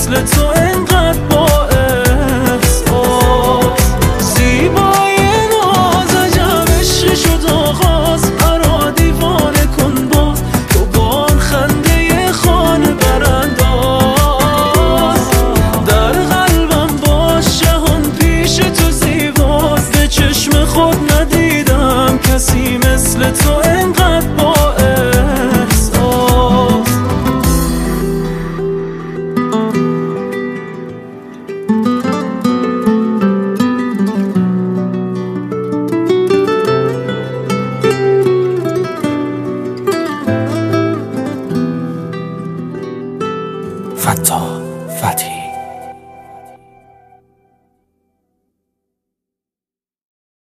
مثل تو انقدر با احساس. زیبای ناز عجب عشق شد آغاز، مرا دیوانه کن باز تو با آن خنده خانه برانداز. در قلبم باش جهان پیش تو زیباست، به چشم خود ندیدم کسی مثل تو انقدر با احساس. فتا